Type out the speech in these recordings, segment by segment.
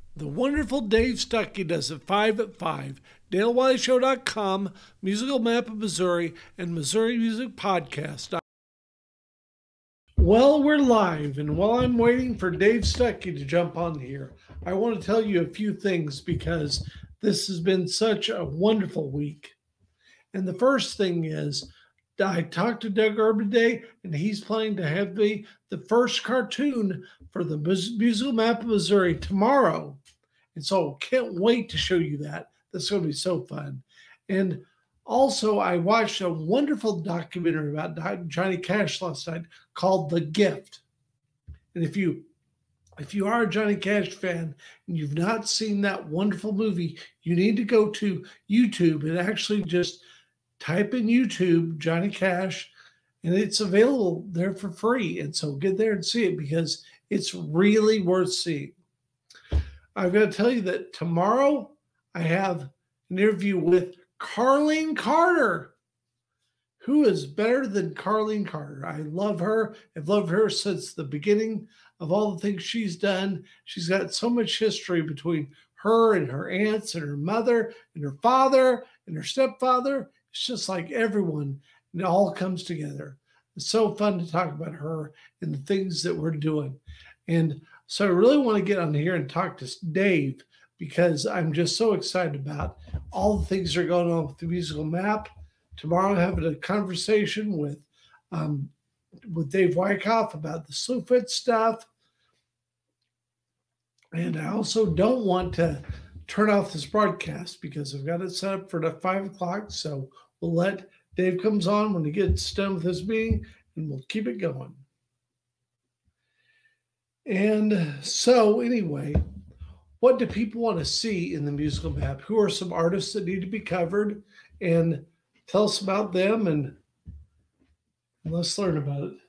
The wonderful Dave Stuckey does it 5 at 5. DaleWileyShow.com, Musical Map of Missouri, and Missouri Music Podcast. Well, we're live, and while I'm waiting for Dave Stuckey to jump on here, I want to tell you a few things because this has been such a wonderful week. And the first thing is, I talked to Doug Urban today, and he's planning to have the first cartoon for the Musical Map of Missouri tomorrow. And so can't wait to show you that. That's going to be so fun. And also, I watched a wonderful documentary about Johnny Cash last night called The Gift. And if you are a Johnny Cash fan and you've not seen that wonderful movie, you need to go to YouTube and actually just type in YouTube Johnny Cash, and it's available there for free. And so get there and see it because it's really worth seeing. I've got to tell you that tomorrow I have an interview with Carlene Carter. Who is better than Carlene Carter? I love her. I've loved her since the beginning of all the things she's done. She's got so much history between her and her aunts and her mother and her father and her stepfather. It's just like everyone, and it all comes together. It's so fun to talk about her and the things that we're doing. And so I really want to get on here and talk to Dave because I'm just so excited about all the things that are going on with the musical map. Tomorrow I'm having a conversation with Dave Wyckoff about the Slewfoot stuff. And I also don't want to turn off this broadcast because I've got it set up for the 5 o'clock. So we'll let Dave comes on when he gets done with his meeting and we'll keep it going. And so anyway, what do people want to see in the musical map? Who are some artists that need to be covered? And tell us about them and let's learn about it.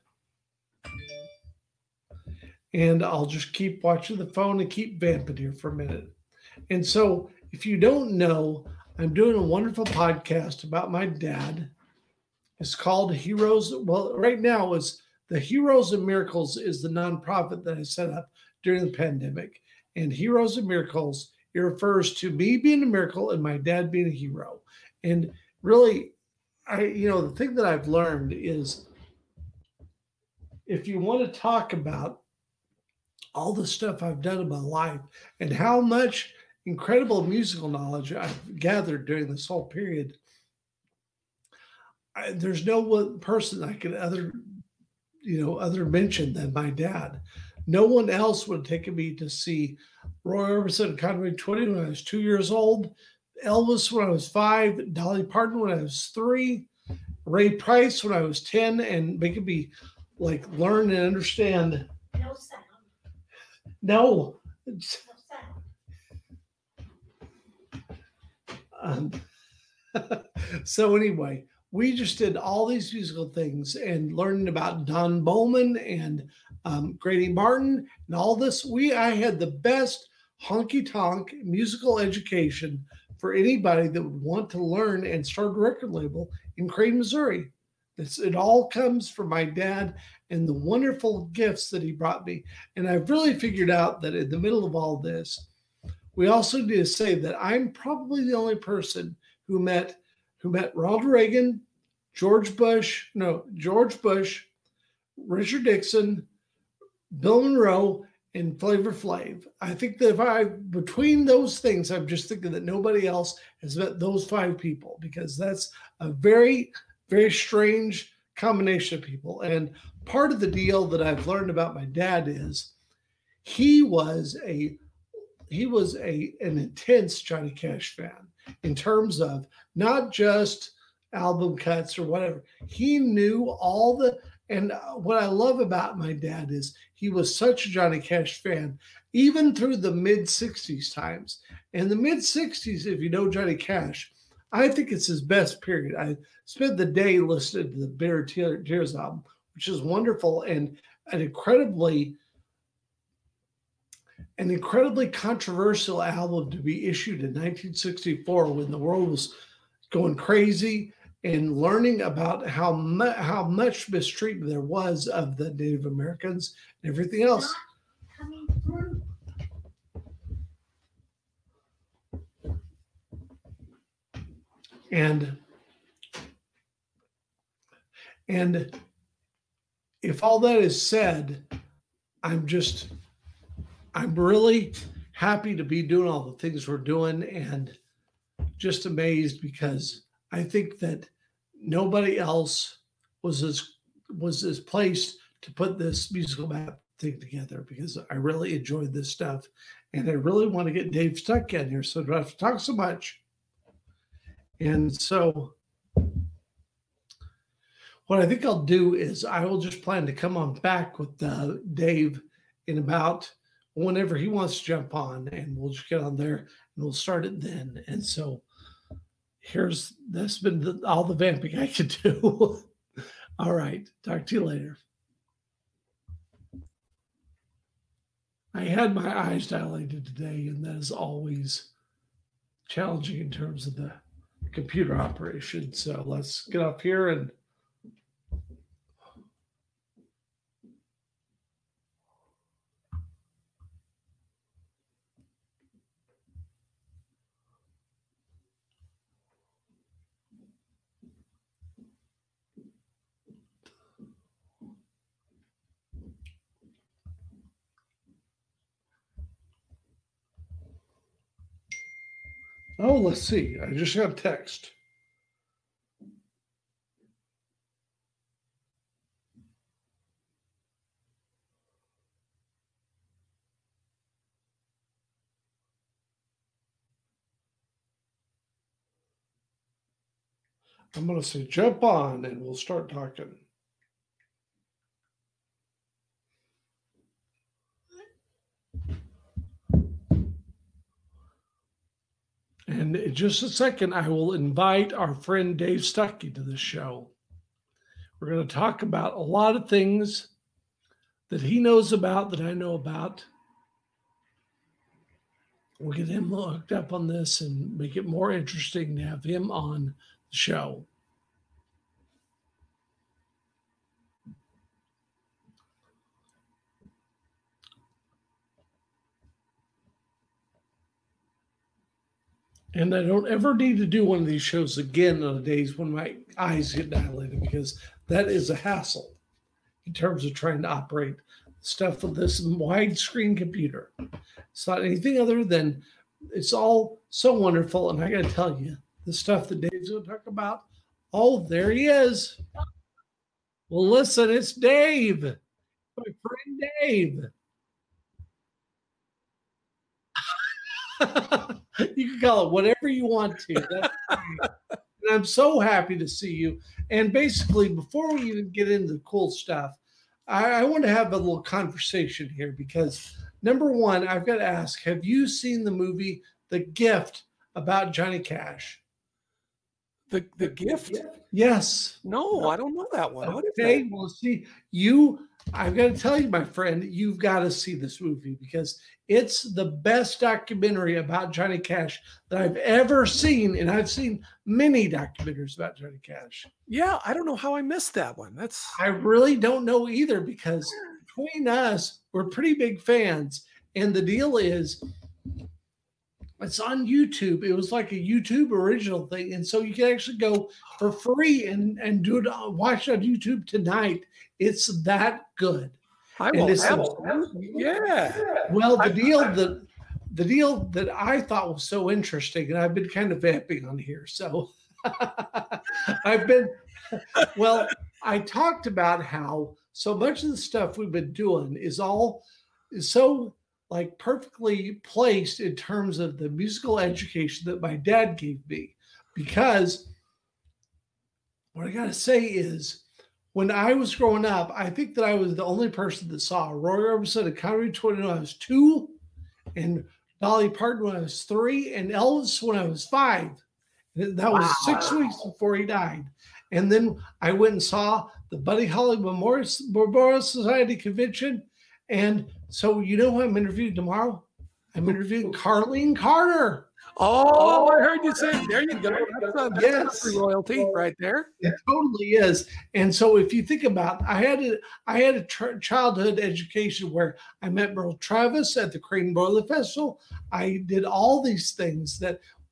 And I'll just keep watching the phone and keep vamping here for a minute. And so if you don't know, I'm doing a wonderful podcast about my dad. It's called Heroes. Well, right now is the Heroes and Miracles is the nonprofit that I set up during the pandemic. And Heroes and Miracles, it refers to me being a miracle and my dad being a hero. And really, the thing that I've learned is if you want to talk about all the stuff I've done in my life and how much incredible musical knowledge I've gathered during this whole period, there's no one person I could other mention than my dad. No one else would have taken me to see Roy Orbison and Conway Twitty when I was 2 years old, Elvis when I was 5, Dolly Parton when I was 3, Ray Price when I was 10, and making me like learn and understand. No sound. No. No sound. So anyway, we just did all these musical things and learning about Don Bowman and Grady Martin and all this. I had the best honky tonk musical education for anybody that would want to learn and start a record label in Crane, Missouri. It all comes from my dad and the wonderful gifts that he brought me. And I've really figured out that in the middle of all this, we also need to say that I'm probably the only person who met Ronald Reagan, George Bush, Richard Nixon, Bill Monroe, and Flavor Flav. I think that between those things, I'm just thinking that nobody else has met those 5 people because that's a very, very strange combination of people. And part of the deal that I've learned about my dad is he was an intense Johnny Cash fan in terms of not just album cuts or whatever. He knew and what I love about my dad is he was such a Johnny Cash fan, even through the mid-'60s times. And the mid-'60s, if you know Johnny Cash, I think it's his best period. I spent the day listening to the Bitter Tears album, which is wonderful and an incredibly controversial album to be issued in 1964 when the world was going crazy and learning about how much mistreatment there was of the Native Americans and everything else. Coming through. And if all that is said, I'm really happy to be doing all the things we're doing, and just amazed because I think that nobody else was as placed to put this musical map thing together, because I really enjoyed this stuff and I really want to get Dave Stuck in here so I don't have to talk so much. And so what I think I'll do is I will just plan to come on back with Dave in about whenever he wants to jump on, and we'll just get on there and we'll start it then. And so that's been all the vamping I could do. All right. Talk to you later. I had my eyes dilated today, and that is always challenging in terms of the computer operation. So let's get up here and let's see. I just got a text. I'm going to say jump on and we'll start talking. And in just a second, I will invite our friend Dave Stuckey to the show. We're going to talk about a lot of things that he knows about, that I know about. We'll get him hooked up on this and make it more interesting to have him on the show. And I don't ever need to do one of these shows again on the days when my eyes get dilated, because that is a hassle in terms of trying to operate stuff with this widescreen computer. It's not anything other than it's all so wonderful. And I got to tell you, the stuff that Dave's going to talk about, oh, there he is. Well, listen, it's Dave, my friend Dave. You can call it whatever you want to. That's and I'm so happy to see you. And basically, before we even get into the cool stuff, I want to have a little conversation here, because number one, I've got to ask, have you seen the movie The Gift about Johnny Cash? The Gift? Yes. No, I don't know that one. What is Okay, that? well, see, I've got to tell you, my friend, you've got to see this movie, because it's the best documentary about Johnny Cash that I've ever seen. And I've seen many documentaries about Johnny Cash. Yeah, I don't know how I missed that one. I really don't know either, because between us, we're pretty big fans. And the deal is, it's on YouTube. It was like a YouTube original thing. And so you can actually go for free and do it, watch it on YouTube tonight. It's that good. I will absolutely. Yeah. Well, the deal that I thought was so interesting, and I've been kind of vamping on here. So I talked about how so much of the stuff we've been doing is so like perfectly placed in terms of the musical education that my dad gave me. Because what I got to say is, when I was growing up, I think that I was the only person that saw Roy Orbison and Conway Twitty when I was 2, and Dolly Parton when I was 3, and Elvis when I was 5. That was 6 weeks before he died. And then I went and saw the Buddy Holly Memorial Society convention. And so you know who I'm interviewing tomorrow? I'm interviewing Carlene Carter. Oh, I heard you say, there you go. That's royalty right there. It totally is. And so if you think about, I had a childhood education where I met Merle Travis at the Crane Boiler Festival. I did all these things that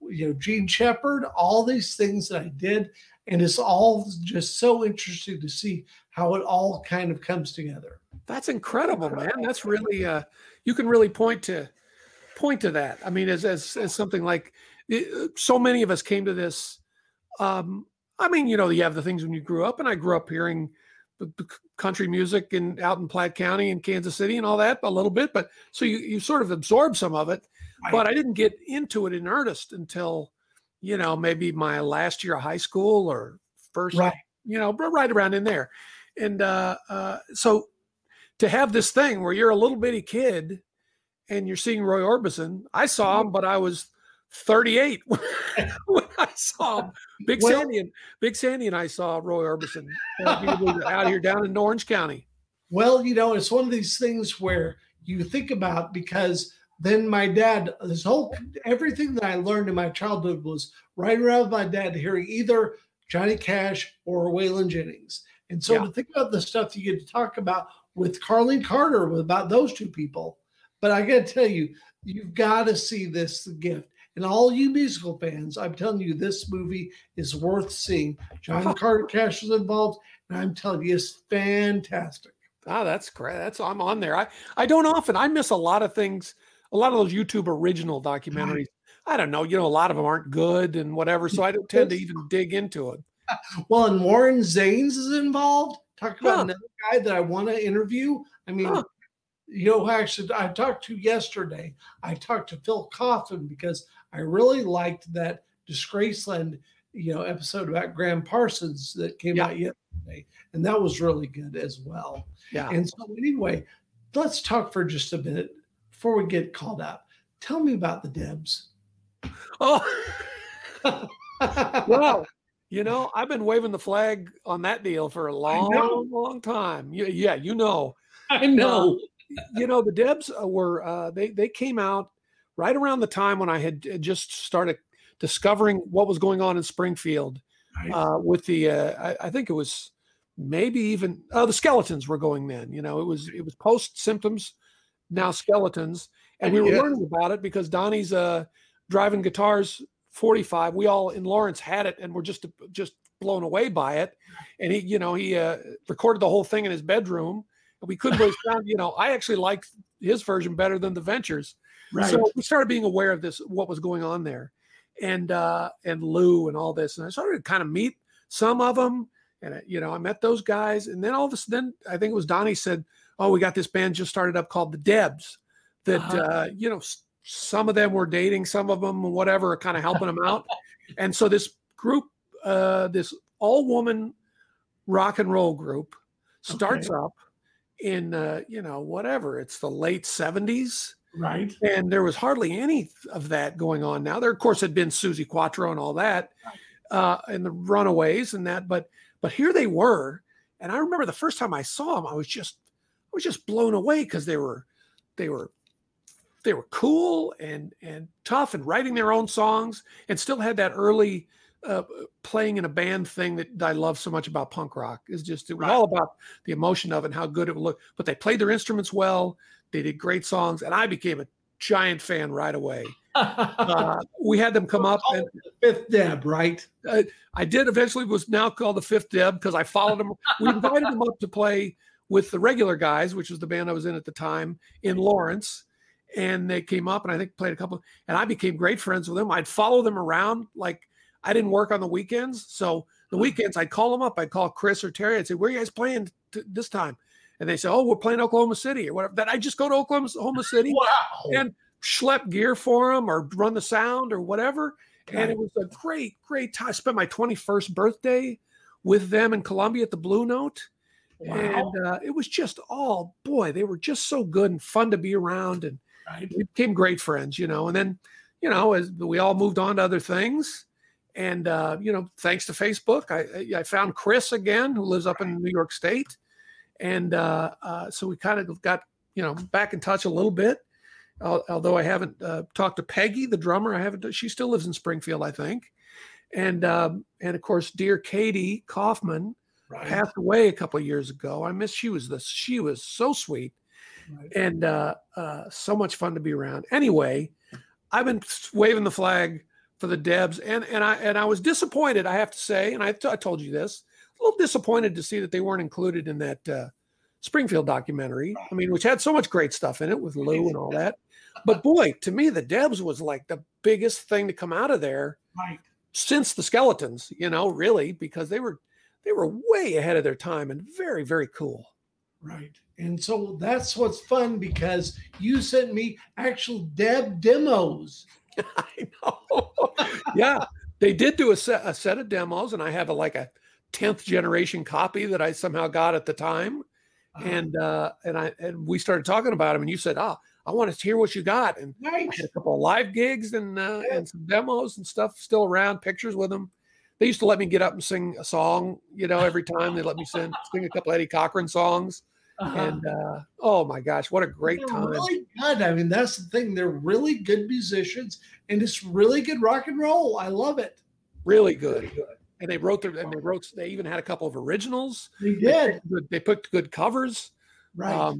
Gene Shepard, all these things that I did. And it's all just so interesting to see how it all kind of comes together. That's incredible, man. That's really, you can really point to that. I mean, as something like so many of us came to this. I mean, you have the things when you grew up, and I grew up hearing the country music out in Platte County and Kansas City and all that a little bit. But so you sort of absorb some of it, but I didn't get into it in earnest until, maybe my last year of high school or first, right around in there. And so to have this thing where you're a little bitty kid and you're seeing Roy Orbison, I saw him, but I was 38 when I saw him. Big Sandy and I saw Roy Orbison out here down in Orange County. Well, it's one of these things where you think about, because then my dad, everything that I learned in my childhood was right around my dad hearing either Johnny Cash or Waylon Jennings. And so to think about the stuff you get to talk about with Carlene Carter, about those two people. But I got to tell you, you've got to see this gift. And all you musical fans, I'm telling you, this movie is worth seeing. Johnny Carter Cash is involved, and I'm telling you, it's fantastic. Oh, that's great. I'm on there. I don't often. I miss a lot of things. A lot of those YouTube original documentaries. I don't know. A lot of them aren't good and whatever. So I don't tend to even dig into it. Well, and Warren Zanes is involved. Talk about another guy that I want to interview. I mean, actually, I talked to yesterday. I talked to Phil Coffin because I really liked that Disgraceland, episode about Graham Parsons that came out yesterday, and that was really good as well. Yeah. And so anyway, let's talk for just a minute before we get called out. Tell me about the Debs. Oh, well, I've been waving the flag on that deal for a long time. Yeah, I know. The Debs were they came out right around the time when I had just started discovering what was going on in Springfield, with the I think it was maybe even the Skeletons were going then. It was post Symptoms, now Skeletons, and we were learning about it because Donnie's Driving Guitars 45. We all in Lawrence had it and were just blown away by it, and he recorded the whole thing in his bedroom. We couldn't really sound, I actually liked his version better than the Ventures. Right. So we started being aware of this, what was going on there, and Lou and all this. And I started to kind of meet some of them, and I met those guys. And then all of a sudden, I think it was Donnie said, "Oh, we got this band just started up called the Debs." That some of them were dating some of them, whatever, kind of helping them out. And so this group, this all-woman rock and roll group, starts up in whatever, it's the late 70s, right? And there was hardly any of that going on. Now there of course had been Susie Quattro and all that, and the Runaways and that, but here they were. And I remember the first time I saw them, I was just blown away because they were cool and tough and writing their own songs, and still had that early playing in a band thing that I love so much about punk rock. It was all about the emotion of it and how good it would look. But they played their instruments well. They did great songs, and I became a giant fan right away. We had them come up. And the Fifth Deb, right? I did eventually, was now called the Fifth Deb because I followed them. We invited them up to play with the Regular Guys, which was the band I was in at the time, in Lawrence. And they came up and I think played a couple, and I became great friends with them. I'd follow them around. Like, I didn't work on the weekends. So the weekends I'd call them up. I'd call Chris or Terry. I'd say, "Where are you guys playing this time?" And they say, "Oh, we're playing Oklahoma City," or whatever. Then I just go to Oklahoma City and schlep gear for them or run the sound or whatever. Okay. And it was a great, great time. I spent my 21st birthday with them in Columbia at the Blue Note. Wow. And it was just they were just so good and fun to be around. And we became great friends, and then, as we all moved on to other things, and, thanks to Facebook, I found Chris again, who lives up in New York State. And so we kind of got, back in touch a little bit, although I haven't talked to Peggy, the drummer. She still lives in Springfield, I think. And of course, dear Katie Kaufman passed away a couple of years ago. She was so sweet. Right. And so much fun to be around. Anyway, I've been waving the flag for the Debs, and I was disappointed, I have to say, and I told you this, a little disappointed to see that they weren't included in that Springfield documentary. I mean, which had so much great stuff in it with Lou and all that. But boy, to me, the Debs was like the biggest thing to come out of there since the Skeletons, really, because they were way ahead of their time and very, very cool. Right. And so that's what's fun, because you sent me actual Deb demos. I know. Yeah, they did do a set of demos, and I have a 10th generation copy that I somehow got at the time. And we started talking about them, and you said, I want to hear what you got. And I had a couple of live gigs and some demos and stuff still around, pictures with them. They used to let me get up and sing a song, every time. They let me sing a couple of Eddie Cochran songs. And oh my gosh, what a great time. Really good. I mean, that's the thing. They're really good musicians, and it's really good rock and roll. I love it. Really good. And they even had a couple of originals. They did. They picked good covers. Right.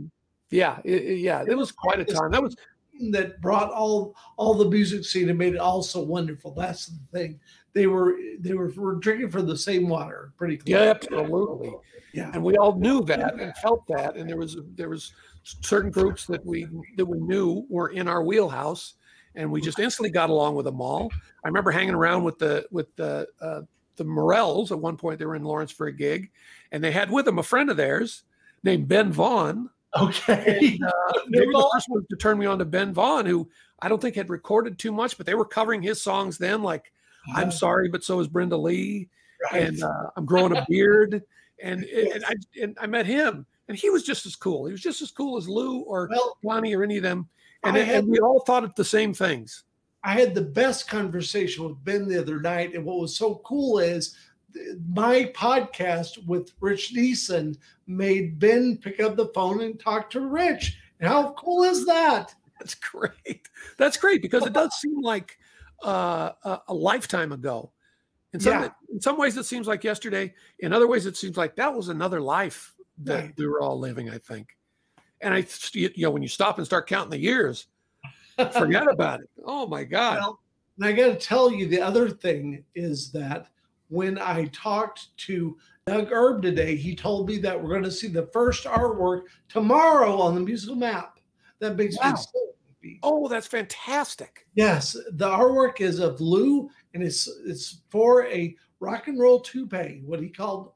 It was quite a time. That brought all the music scene and made it all so wonderful. That's the thing. They were drinking from the same water, pretty close. Yeah, absolutely. Yeah, and we all knew that and felt that. And there was certain groups that we knew were in our wheelhouse, and we just instantly got along with them all. I remember hanging around with the Morels at one point. They were in Lawrence for a gig, and they had with them a friend of theirs named Ben Vaughn. Okay. And, they were the first ones to turn me on to Ben Vaughn, who I don't think had recorded too much, but they were covering his songs then, like I'm Sorry, But So Is Brenda Lee, and I'm Growing a Beard. And I met him, and he was just as cool. He was just as cool as Lou or Lonnie or any of them. And we all thought of the same things. I had the best conversation with Ben the other night. And what was so cool is my podcast with Rich Neeson made Ben pick up the phone and talk to Rich. And how cool is that? That's great. That's great, because it does seem like a lifetime ago. In some ways, it seems like yesterday. In other ways, it seems like that was another life that we were all living, I think. And when you stop and start counting the years, forget about it. Oh, my God. Well, and I got to tell you, the other thing is that when I talked to Doug Erb today, he told me that we're going to see the first artwork tomorrow on the Musical Map. That makes me so happy. Oh, that's fantastic. Yes, the artwork is of Lou, and it's for a rock and roll toupee. What he called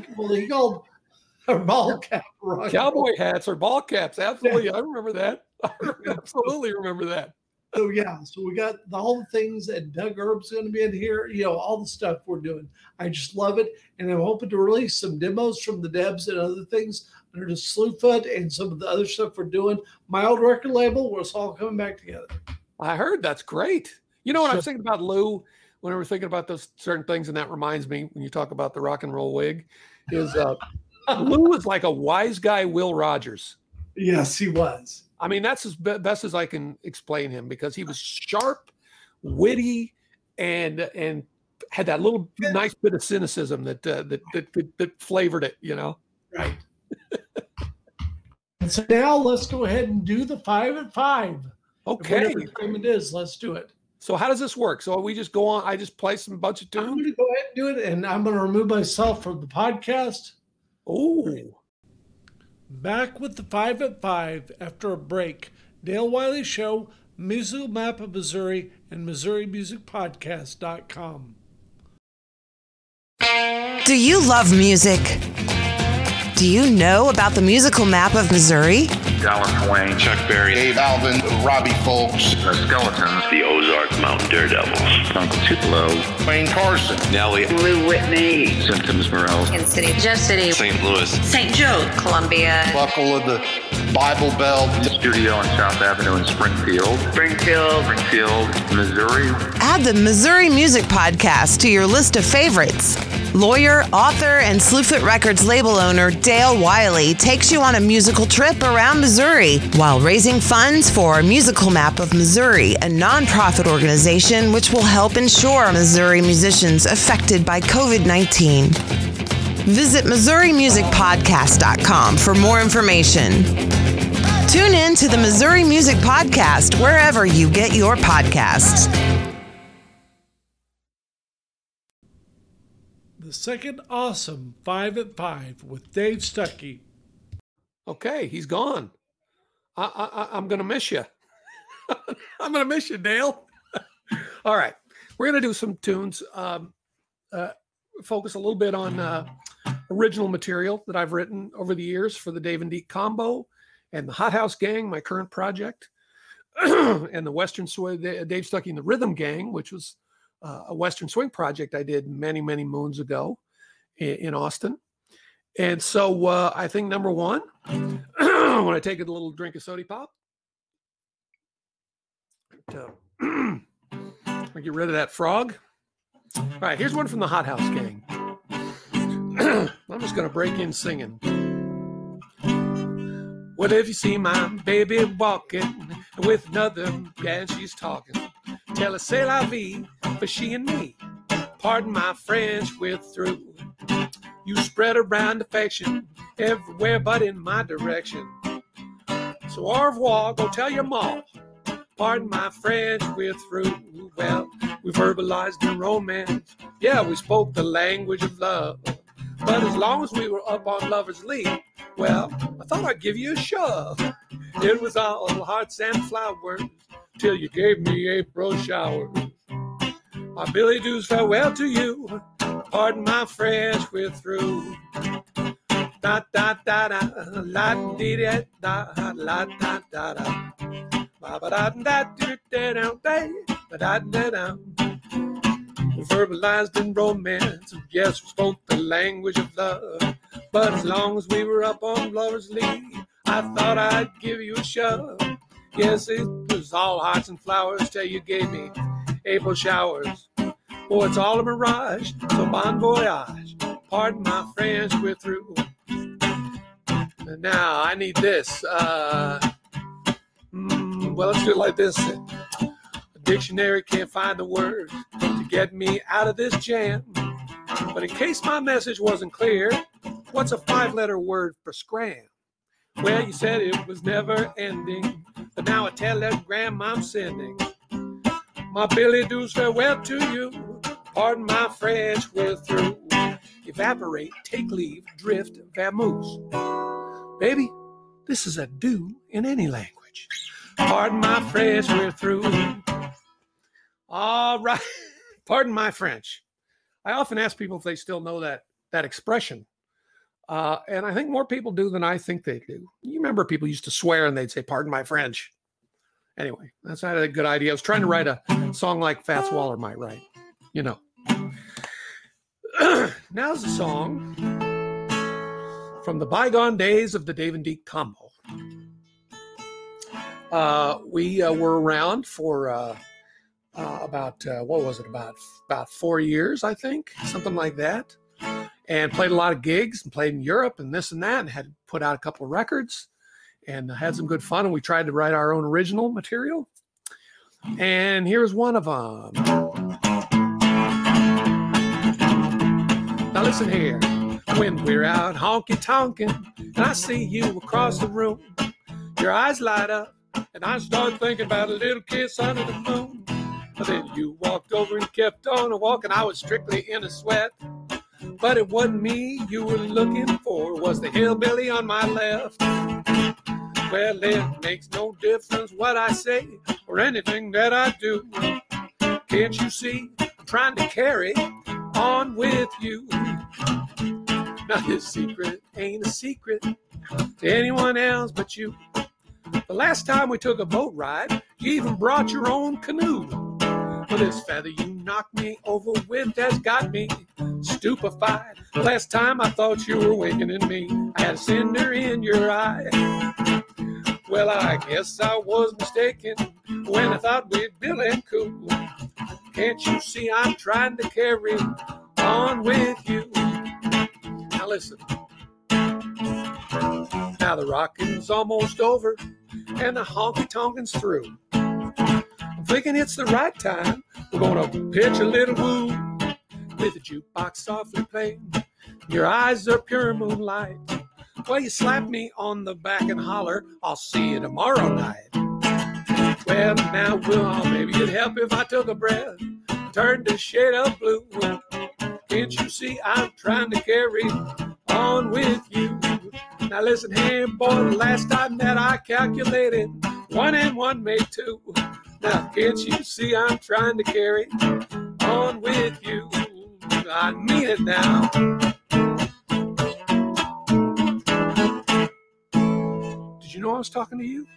a ball cap. Cowboy hats or ball caps. Absolutely, I remember that. I absolutely remember that. So we got all the things that Doug Erb's going to be in here. All the stuff we're doing. I just love it, and I'm hoping to release some demos from the Debs and other things under the Slewfoot and some of the other stuff we're doing. My old record label, where it's all coming back together. I heard. That's great. You know what I was thinking about Lou when we were thinking about those certain things, and that reminds me when you talk about the rock and roll wig, is Lou is like a wise guy Will Rogers. Yes, he was. I mean, that's as best as I can explain him, because he was sharp, witty, and had that little nice bit of cynicism that flavored it, Right. And so now let's go ahead and do the 5 at 5. Okay. Whatever time it is, let's do it. So how does this work? So we just go on, I just play some bunch of tunes? I'm going to go ahead and do it, and I'm going to remove myself from the podcast. Oh. Back with the 5 at 5 after a break. Dale Wiley Show, Musical Map of Missouri, and MissouriMusicPodcast.com. Do you love music? Do you know about the Musical Map of Missouri? Dallas Wayne, Chuck Berry, Dave Alvin, Robbie Folks, The Skeletons, The Ozark Mountain Daredevils, Uncle Tupelo, Wayne Carson, Nelly, Lou Whitney, Symptoms Morel, Kansas City, Jeff City, St. Louis, St. Joe, Columbia, Buckle of the Bible Belt, Studio on South Avenue in Springfield, Missouri. Add the Missouri Music Podcast to your list of favorites. Lawyer, author, and Slewfoot Records label owner Dale Wiley takes you on a musical trip around Missouri while raising funds for Musical Map of Missouri, a nonprofit organization which will help ensure Missouri musicians affected by COVID-19. Visit MissouriMusicPodcast.com for more information. Tune in to the Missouri Music Podcast wherever you get your podcasts. the second awesome 5 at 5 with Dave Stuckey. Okay, he's gone. I'm going to miss you. I'm going to miss you, Dale. All right, we're going to do some tunes. Focus a little bit on original material that I've written over the years for the Dave and Deke Combo and the Hot House Gang, my current project, and the Western Swing, Dave Stuckey and the Rhythm Gang, which was a Western Swing project I did many, many moons ago in Austin. And so I think number one, when I take a little drink of soda pop, to get rid of that frog. All right, here's one from the Hot House Gang. I'm just going to break in singing. What if you see my baby walking with another and she's talking? Tell her c'est la vie for she and me. Pardon my French, we're through. You spread around affection everywhere but in my direction. So au revoir, go tell your ma. Pardon my French, we're through. Well, we verbalized in romance. Yeah, we spoke the language of love. But as long as we were up on Lover's Leap, well, I thought I'd give you a shove. It was all hearts and flowers till you gave me April showers. My Billy Doos farewell to you. Pardon my French, we're through. Da da da da, la dee da da, la da da da. Ba ba da da da da da da da da. Verbalized in romance, yes, we spoke the language of love. But as long as we were up on Lover's Leap, I thought I'd give you a shove. Yes, it was all hearts and flowers till you gave me April showers. Oh, it's all a mirage, so bon voyage. Pardon my French, we're through. And now I need this. Well, let's do it like this. A dictionary can't find the words to get me out of this jam. But in case my message wasn't clear, what's a 5-letter word for scram? Well, you said it was never ending, but now a telegram I'm sending. My Billy Doos farewell to you. Pardon my French, we're through. Evaporate, take leave, drift, vamoose. Baby, this is a do in any language. Pardon my French, we're through. All right. Pardon my French. I often ask people if they still know that expression. And I think more people do than I think they do. You remember people used to swear and they'd say, pardon my French. Anyway, that's not a good idea. I was trying to write a song like Fats Waller might write, you know. Now's a song from the bygone days of the Dave and Deke Combo. We were around for about 4 years, I think, something like that, and played a lot of gigs and played in Europe and this and that, and had put out a couple of records and had some good fun. And we tried to write our own original material. And here's one of them. Now listen here. When we're out honky-tonkin' and I see you across the room, your eyes light up and I start thinking about a little kiss under the moon. But then you walked over and kept on walking. I was strictly in a sweat. But it wasn't me you were looking for, was the hillbilly on my left. Well, it makes no difference what I say or anything that I do. Can't you see I'm trying to carry on with you? Now this secret ain't a secret to anyone else but you. The last time we took a boat ride, you even brought your own canoe. Well, this feather you knocked me over with has got me stupefied. The last time I thought you were wakening me, I had a cinder in your eye. Well, I guess I was mistaken when I thought we'd be and cool. Can't you see I'm trying to carry on with you? Now listen. Now the rocking's almost over and the honky-tonkin's through. I'm thinking it's the right time. We're gonna pitch a little woo with the jukebox softly playing. Your eyes are pure moonlight. Well, you slap me on the back and holler, I'll see you tomorrow night. Well, now, maybe it'd help if I took a breath, turned a shade of blue. can't you see I'm trying to carry on with you? Now listen, hey boy, the last time that I calculated, 1 and 1 made 2. Now can't you see I'm trying to carry on with you? I mean it now. Did you know I was talking to you?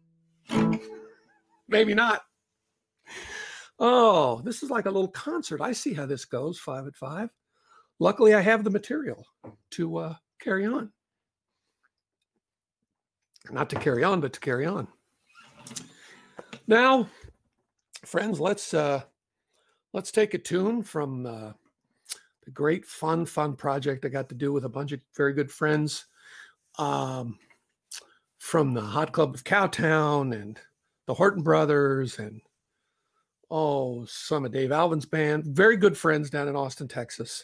Maybe not. Oh, this is like a little concert. I see how this goes, 5 at 5. Luckily, I have the material to carry on. Not to carry on, but to carry on. Now, friends, let's take a tune from the great fun project I got to do with a bunch of very good friends from the Hot Club of Cowtown and the Horton Brothers and some of Dave Alvin's band. Very good friends down in Austin, Texas.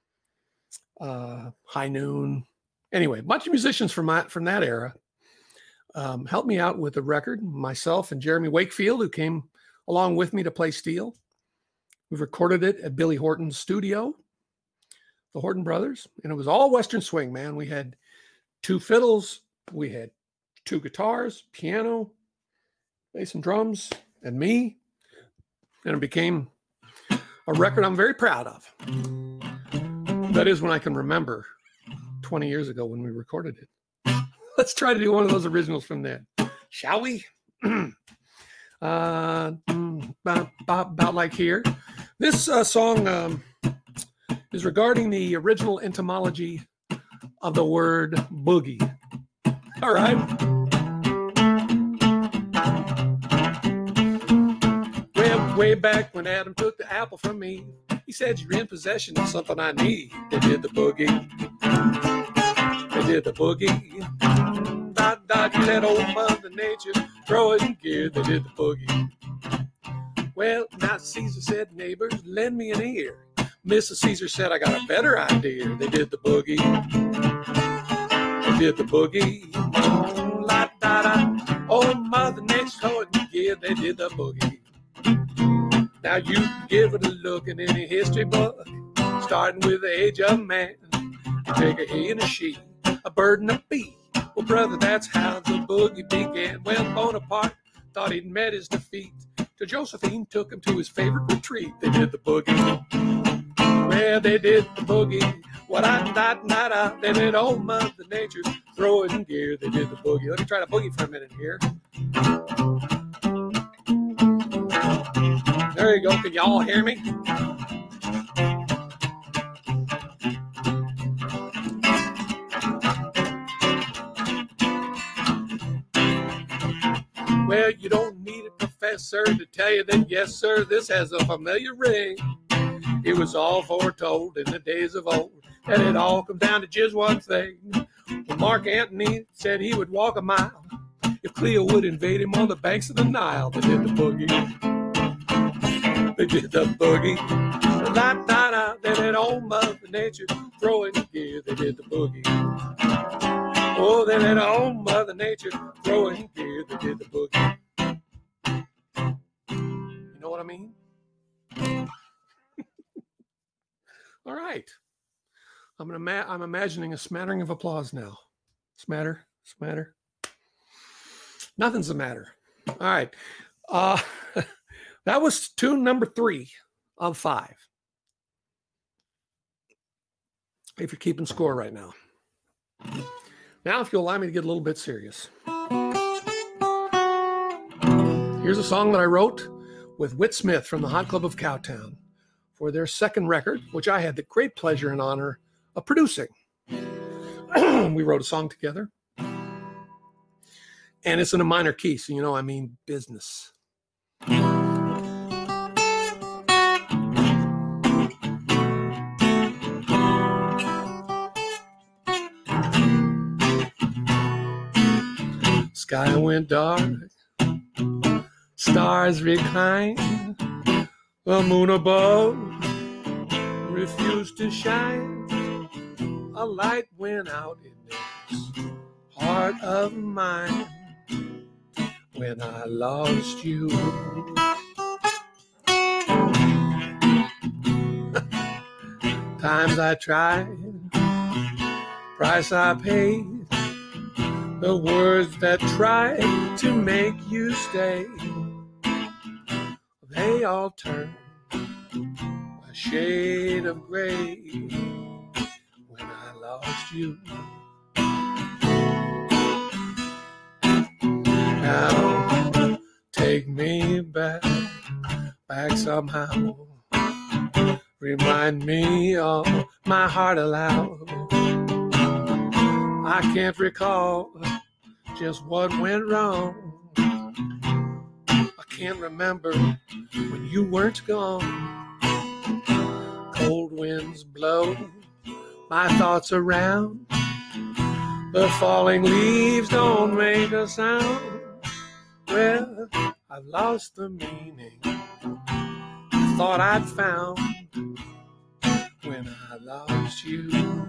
High Noon. Anyway, a bunch of musicians from that era helped me out with the record. Myself and Jeremy Wakefield, who came along with me to play steel. We've recorded it at Billy Horton's studio, the Horton Brothers, and it was all Western swing, man. We had 2 fiddles, we had 2 guitars, piano, bass and drums, and me. And it became a record I'm very proud of. That is when I can remember 20 years ago when we recorded it. Let's try to do one of those originals from then, shall we? About like here. This song is regarding the original etymology of the word boogie. All right. Well, way back when Adam took the apple from me, he said, you're in possession of something I need. They did the boogie. They did the boogie. Dot, dot, you let old Mother Nature throw it in gear. They did the boogie. Well, now Caesar said, neighbors, lend me an ear. Mrs. Caesar said, I got a better idea. They did the boogie. They did the boogie. La, da, da. Old Mother Nature throw it in gear. They did the boogie. Now you can give it a look in any history book, starting with the age of man. You take a he and a she, a bird and a bee. Well, brother, that's how the boogie began. Well, Bonaparte thought he'd met his defeat, till Josephine took him to his favorite retreat. They did the boogie. Well, they did the boogie. What-a-da-da-da. They let old Mother Nature throw it in gear. They did the boogie. Let me try to boogie for a minute here. There you go. Can y'all hear me? Well, you don't need a professor to tell you that, yes, sir, this has a familiar ring. It was all foretold in the days of old, and it all comes down to just one thing. When Mark Antony said he would walk a mile if Cleo would invade him on the banks of the Nile. They did the boogie. They did the boogie. La-da-da. They let old Mother Nature throw it in gear. They did the boogie. Oh, they let old Mother Nature throw it in gear. They did the boogie. You know what I mean? All right. I'm imagining a smattering of applause now. Smatter. Nothing's the matter. All right. That was tune number 3 of 5. If you're keeping score right now. Now, if you'll allow me to get a little bit serious. Here's a song that I wrote with Whit Smith from the Hot Club of Cowtown for their second record, which I had the great pleasure and honor of producing. We wrote a song together. And it's in a minor key, so you know I mean business. Sky went dark, stars reclined, the moon above refused to shine. A light went out in this heart of mine when I lost you. Times I tried, price I paid, the words that tried to make you stay, they all turned a shade of gray when I lost you. Now take me back somehow. Remind me of my heart aloud. I can't recall just what went wrong. I can't remember when you weren't gone. Cold winds blow my thoughts around. The falling leaves don't make a sound. Well, I've lost the meaning I thought I'd found when I lost you.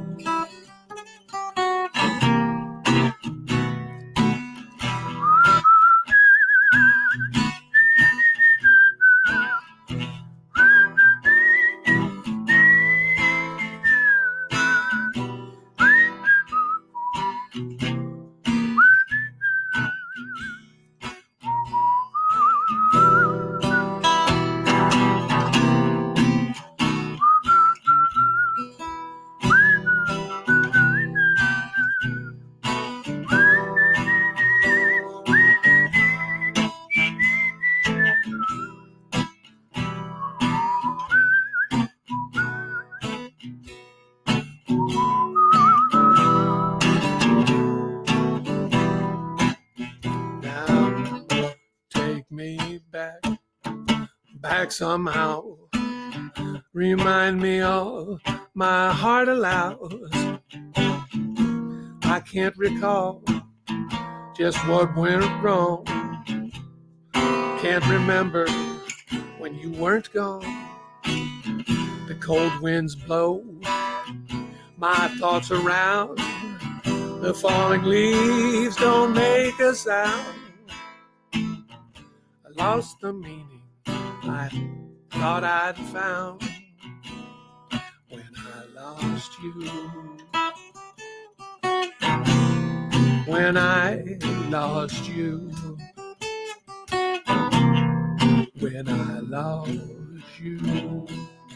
Back somehow. Remind me of my heart aloud. I can't recall just what went wrong. Can't remember when you weren't gone. The cold winds blow my thoughts around. The falling leaves don't make a sound. I lost the meaning I thought I'd found when I lost you. When I lost you. When I lost you.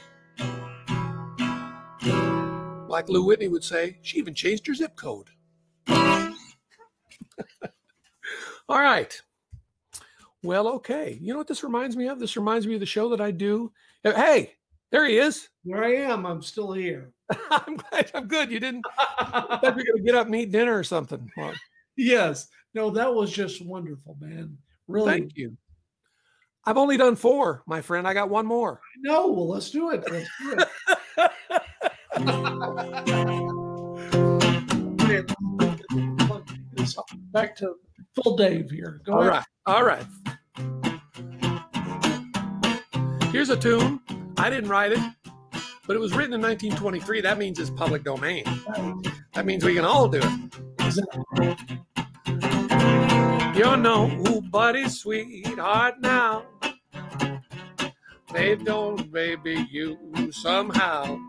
Like Lou Whitney would say, she even changed her zip code. All right. Well, okay. You know what this reminds me of? This reminds me of the show that I do. Hey, there he is. There I am. I'm still here. I'm glad. I'm good. You didn't. I thought you were going to get up and eat dinner or something. Well, yes. No, that was just wonderful, man. Really. Thank you. I've only done 4, my friend. I got one more. No, well, let's do it. Let's do it. Back to full Dave here. Go ahead. All right. Here's a tune. I didn't write it, but it was written in 1923. That means it's public domain. That means we can all do it. Exactly. You're nobody's sweetheart now. They don't baby you somehow.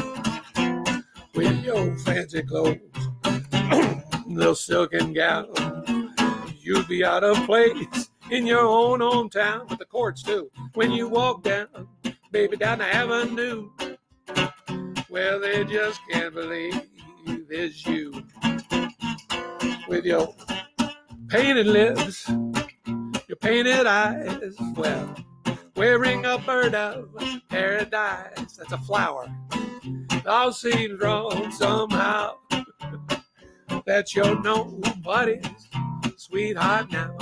With your fancy clothes, those silken gowns, you'd be out of place in your own hometown. With the chords too. When you walk down, baby, down the avenue, well, they just can't believe it's you. With your painted lips, your painted eyes, well, wearing a bird of paradise. That's a flower. All seems wrong somehow. That you're nobody's sweetheart now.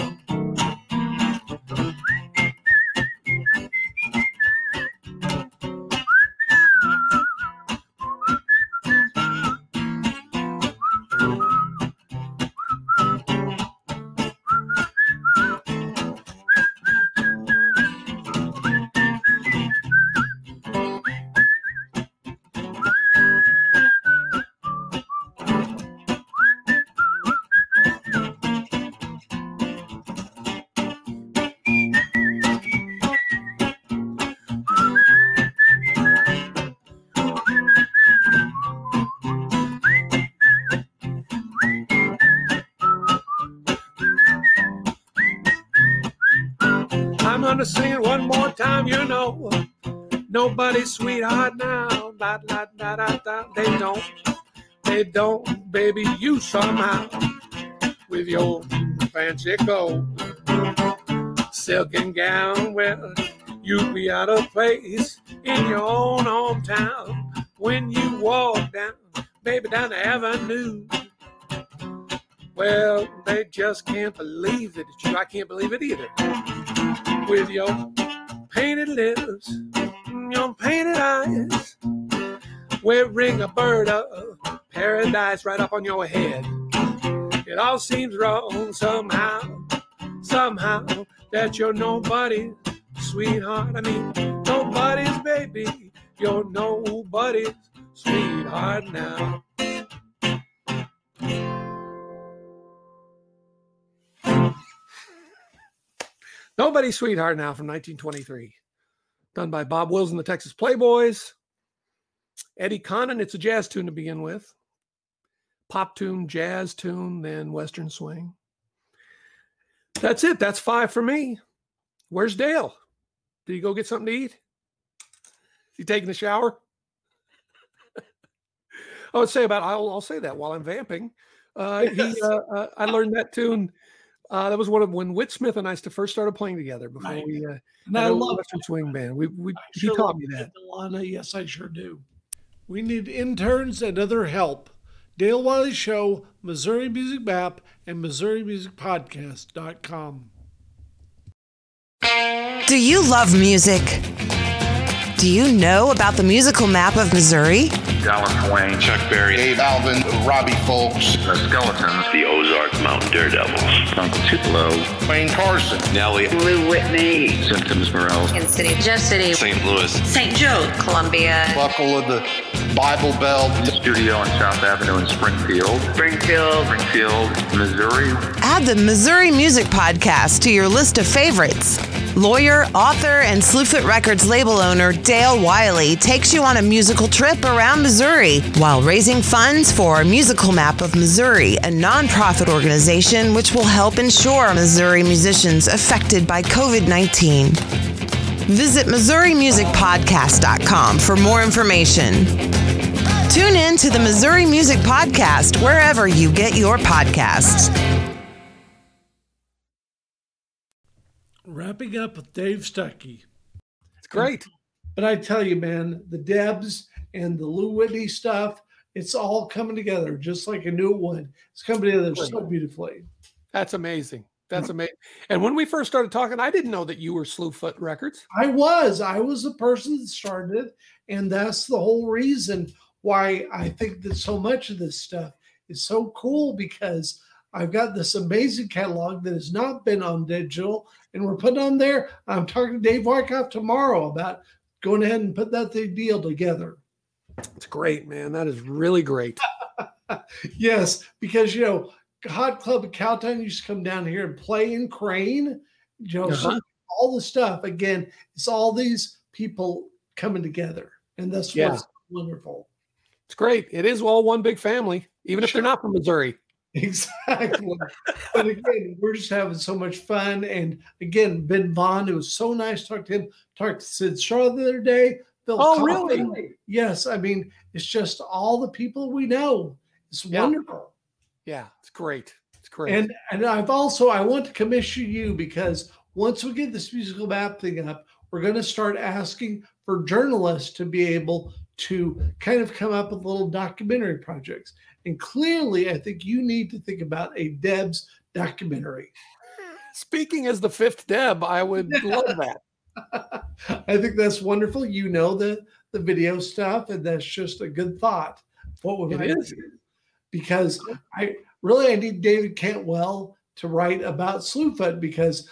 gonna sing it one more time, you know. Nobody's sweetheart now. Da, da, da, da, da. They don't, baby, you somehow with your fancy clothes, silken gown, well, you'd be out of place in your own hometown when you walk down, baby, down the avenue. Well, they just can't believe that it's you. I can't believe it either. With your painted lips, your painted eyes, wearing a bird of paradise right up on your head. It all seems wrong somehow that you're nobody's sweetheart. I mean, nobody's baby. You're nobody's sweetheart now. Nobody's Sweetheart Now from 1923. Done by Bob Wills and the Texas Playboys. Eddie Condon, it's a jazz tune to begin with. Pop tune, jazz tune, then Western swing. That's it. That's 5 for me. Where's Dale? Did he go get something to eat? Is he taking a shower? I would say I'll say that while I'm vamping. I learned that tune. That was one of when Whit Smith and I first started playing together before we and I love Western swing band. He taught me that. Delana, yes, I sure do. We need interns and other help. Dale Wiley Show, Missouri Music Map, and MissouriMusicPodcast.com. Do you love music? Do you know about the musical map of Missouri? Dallas Wayne, Chuck Berry, Dave Alvin, Robbie Folks, The Skeletons, the Ozark Mountain Daredevils, Uncle Tupelo, Wayne Carson, Nellie, Lou Whitney, Symptoms Morel, Kansas City, Jeff City, St. Louis, St. Joe, Columbia, Buckle of the Bible Belt, Studio on South Avenue in Springfield, Missouri. Add the Missouri Music Podcast to your list of favorites. Lawyer, author, and Slewfoot Records label owner Dale Wiley takes you on a musical trip around Missouri while raising funds for Musical Map of Missouri, a nonprofit organization which will help ensure Missouri musicians affected by COVID-19. Visit MissouriMusicPodcast.com for more information. Tune in to the Missouri Music Podcast wherever you get your podcasts. Wrapping up with Dave Stuckey. It's great. But I tell you, man, the Debs and the Lou Whitney stuff, it's all coming together just like I knew it would. It's coming together so beautifully. That's amazing. That's amazing. And when we first started talking, I didn't know that you were Slewfoot Records. I was the person that started it, and that's the whole reason why I think that so much of this stuff is so cool, because I've got this amazing catalog that has not been on digital, and we're putting on there. I'm talking to Dave Wyckoff tomorrow about going ahead and put that deal together. It's great, man. That is really great. Yes, because, Hot Club of Cowtown used to come down here and play in Crane. So all the stuff, again, it's all these people coming together, and that's what's wonderful. It's great. It is all one big family, even if they're not from Missouri. Exactly. But again, we're just having so much fun. And again, Ben Vaughn, it was so nice to talk to him. Talked to Sid Shaw the other day. Bill Coffey. Really? Yes. I mean, it's just all the people we know. It's wonderful. Yeah, it's great. It's great. And I want to commission you, because once we get this musical map thing up, we're going to start asking for journalists to be able to kind of come up with little documentary projects. And clearly, I think you need to think about a Debs documentary. Speaking as the fifth Deb, I would love that. I think that's wonderful. The video stuff, and that's just a good thought. What would I do? Because I need David Cantwell to write about Slewfoot, because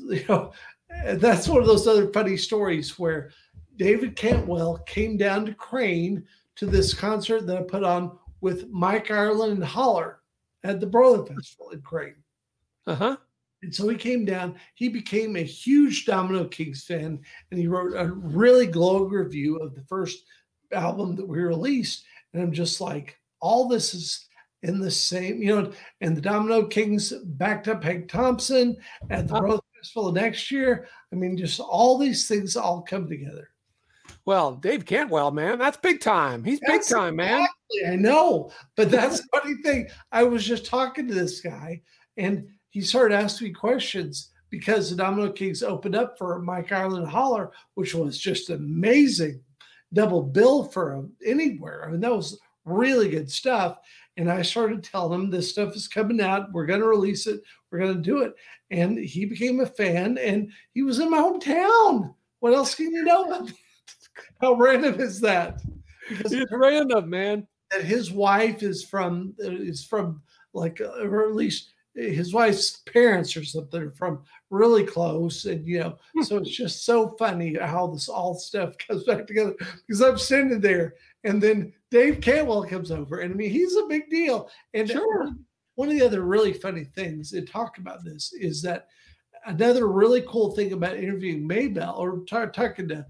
that's one of those other funny stories where David Cantwell came down to Crane to this concert that I put on with Mike Ireland and Holler at the Broiler Festival in Crane. Uh-huh. And so he came down. He became a huge Domino Kings fan, and he wrote a really glowing review of the first album that we released. And I'm just like, all this is in the same, and the Domino Kings backed up Hank Thompson at the Broiler Festival next year. I mean, just all these things all come together. Well, Dave Cantwell, man, that's big time. He's big time, man. Exactly, I know, but that's the funny thing. I was just talking to this guy, and he started asking me questions because the Domino Kings opened up for Mike Island Holler, which was just amazing double bill for anywhere. I mean, that was really good stuff. And I started telling him this stuff is coming out. We're going to release it. We're going to do it. And he became a fan, and he was in my hometown. What else can you know about that? How random is that? Because it's random, man. That his wife is from like, or at least his wife's parents or something are from really close. And, so it's just so funny how this all stuff comes back together, because I'm sitting there and then Dave Cantwell comes over, and I mean, he's a big deal. And sure. One of the other really funny things to talk about this is that another really cool thing about interviewing Maybelle or talking to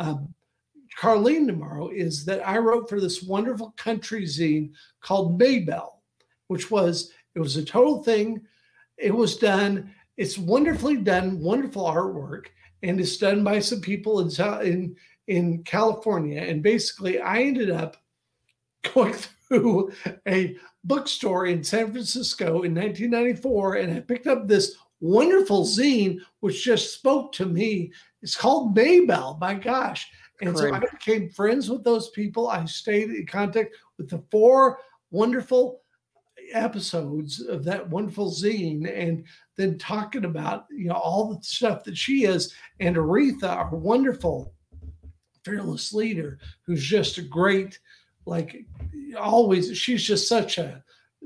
Carlene tomorrow is that I wrote for this wonderful country zine called Maybelle, which was a total thing. It was done. It's wonderfully done, wonderful artwork, and it's done by some people in California. And basically, I ended up going through a bookstore in San Francisco in 1994, and I picked up this wonderful zine, which just spoke to me. It's called Maybelle, my gosh. And so I became friends with those people. I stayed in contact with the 4 wonderful episodes of that wonderful zine, and then talking about, all the stuff that she is. And Aretha, our wonderful fearless leader, who's just a great, like always, she's just such a,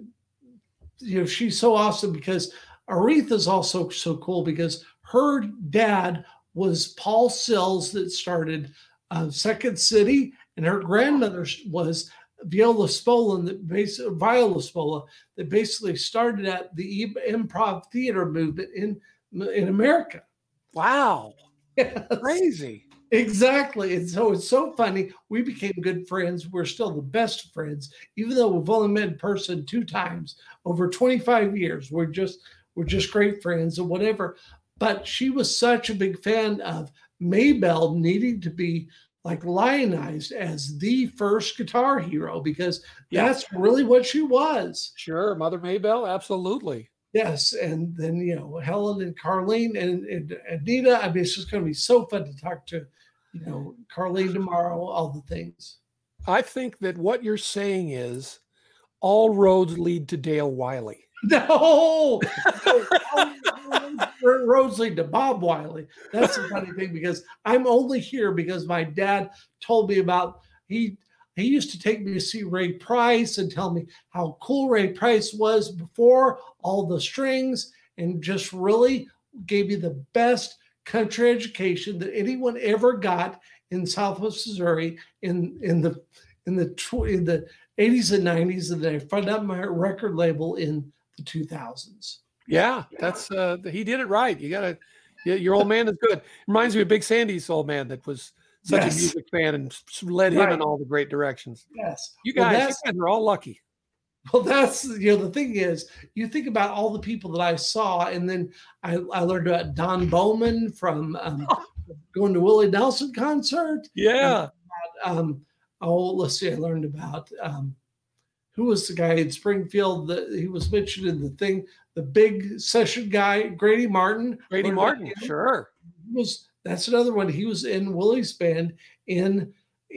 she's so awesome, because Aretha's also so cool because her dad was Paul Sills that started Second City, and her grandmother was Viola Spolin, Viola Spolin, that basically started at the improv theater movement in America. Wow. Yes. Crazy. Exactly. And so it's so funny. We became good friends. We're still the best friends, even though we've only met in person 2 times over 25 years. We're just great friends and whatever. But she was such a big fan of Maybelle needing to be like lionized as the first guitar hero, because that's really what she was. Sure. Mother Maybelle. Absolutely. Yes. And then, Helen and Carlene and Anita. I mean, it's just going to be so fun to talk to, Carlene tomorrow, all the things. I think that what you're saying is all roads lead to Dale Wiley. No, roads lead to Bob Wiley. That's the funny thing, because I'm only here because my dad told me about, he used to take me to see Ray Price and tell me how cool Ray Price was before all the strings, and just really gave me the best country education that anyone ever got in Southwest Missouri in the 80s and 90s, and then I funded up my record label in the 2000s. Yeah, that's he did it right. Your old man is good. Reminds me of Big Sandy's old man that was such a music fan and led him in all the great directions. Yes. You guys are all lucky. Well, that's, the thing is, you think about all the people that I saw, and then I learned about Don Bowman from going to Willie Nelson concert. Yeah. Let's see. I learned about who was the guy in Springfield that he was mentioned in the thing, the big session guy, Grady Martin. Grady Martin, sure. That's another one. He was in Willie's band in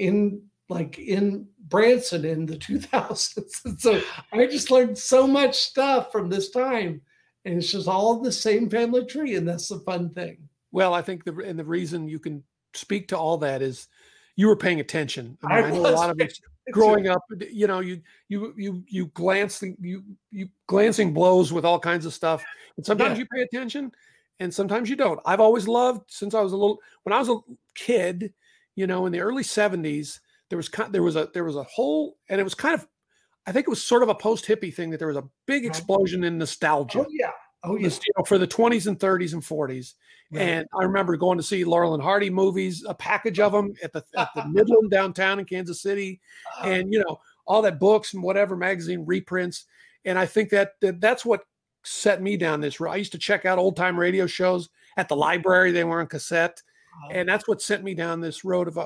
Branson in the 2000s. And so I just learned so much stuff from this time, and it's just all the same family tree, and that's the fun thing. Well, I think the reason you can speak to all that is you were paying attention. I know a lot of us growing up, you glancing blows with all kinds of stuff, and sometimes you pay attention and sometimes you don't. I've always loved, since I was when I was a kid, in the early 70s, there was a whole, and it was kind of, I think it was sort of a post-hippie thing, that there was a big explosion in nostalgia. Oh yeah. For the 20s and 30s and 40s. Right. And I remember going to see Laurel and Hardy movies, a package of them at the Midland downtown in Kansas City, and all that books and whatever magazine reprints. And I think that's what set me down this road. I used to check out old time radio shows at the library. They were on cassette. And that's what sent me down this road of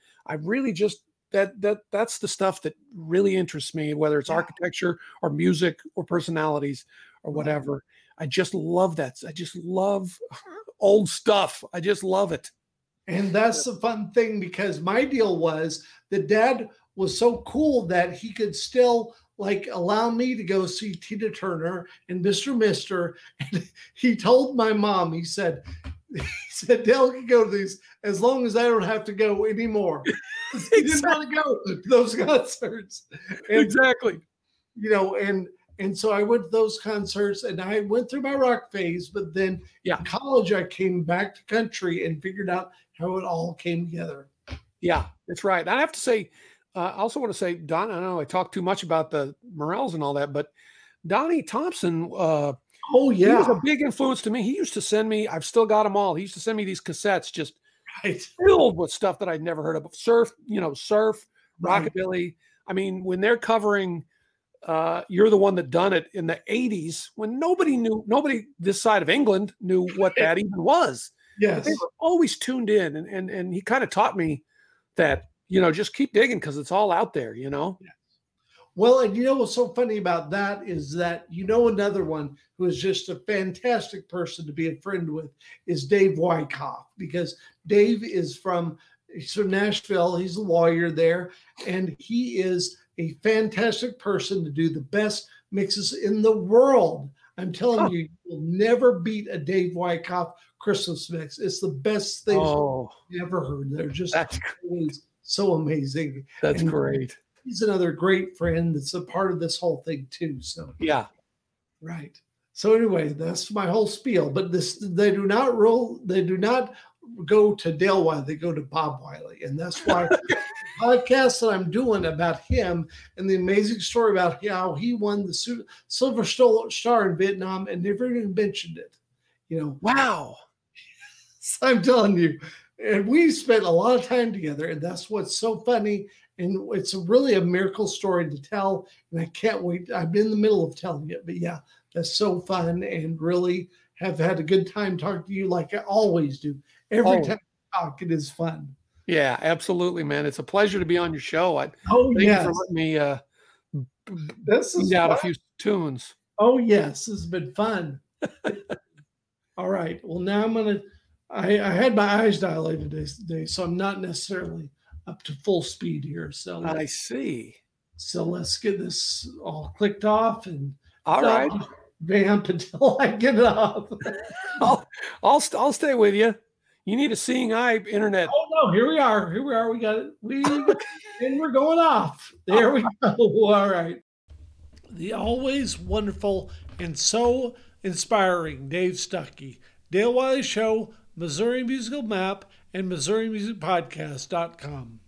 that's the stuff that really interests me, whether it's architecture or music or personalities or whatever. I just love that. I just love old stuff. I just love it. And that's the fun thing, because my deal was that Dad was so cool that he could still like allow me to go see Tina Turner and Mr. Mister. And he told my mom, he said, Dale can go to these as long as I don't have to go anymore. He didn't want to go to those concerts. And, exactly. You know, and so I went to those concerts, and I went through my rock phase, but then in college I came back to country and figured out how it all came together. Yeah, that's right. I have to say, I also want to say, Don, I know I talked too much about the Morells and all that, but Donnie Thompson, he was a big influence to me. He used to send me, I've still got them all. He used to send me these cassettes just filled with stuff that I'd never heard of. Surf, rockabilly. I mean, when they're covering You're the One That Done It in the 80s, when nobody this side of England knew what that even was. Yes. They were always tuned in. And he kind of taught me that, just keep digging because it's all out there, Yes. Well, and what's so funny about that is that, another one who is just a fantastic person to be a friend with is Dave Wyckoff, because Dave he's from Nashville. He's a lawyer there, and he is a fantastic person to do the best mixes in the world. I'm telling you, you'll never beat a Dave Wyckoff Christmas mix. It's the best thing you've ever heard. They're just always so amazing. That's great. He's another great friend that's a part of this whole thing too. So right. So anyway, that's my whole spiel. But they do not go to Dale Wiley, they go to Bob Wiley. And that's why the podcast that I'm doing about him and the amazing story about how he won the Silver Star in Vietnam and never even mentioned it. Wow. So I'm telling you, and we spent a lot of time together, and that's what's so funny. And it's really a miracle story to tell. And I can't wait. I've been in the middle of telling it, but yeah, that's so fun, and really have had a good time talking to you like I always do. Every time I talk, it is fun. Yeah, absolutely, man. It's a pleasure to be on your show. Thank you for letting me out a few tunes. Oh, yes. This has been fun. All right. Well, now I had my eyes dilated today, so I'm not necessarily up to full speed here. So I see. So let's get this all clicked off and all right. Vamp until I get it off. I'll stay with you. You need a seeing eye internet. Oh no, here we are. We got it. And we're going off. There we go. All right. The always wonderful and so inspiring Dave Stuckey, Dale Wiley Show, Missouri Musical Map, and MissouriMusicPodcast.com.